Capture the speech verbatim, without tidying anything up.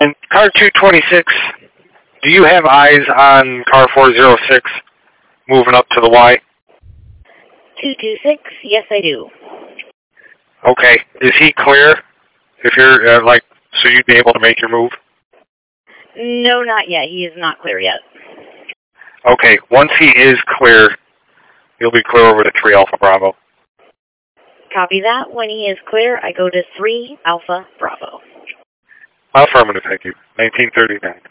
And car two twenty-six, do you have eyes on car four oh six moving up to the Y? two two six, yes I do. Okay, is he clear? If you're, uh, like, so you'd be able to make your move? No, not yet. He is not clear yet. Okay, once he is clear, you'll be clear over to three Alpha Bravo. Copy that. When he is clear, I go to three Alpha Bravo. Affirmative, thank you. nineteen thirty-nine.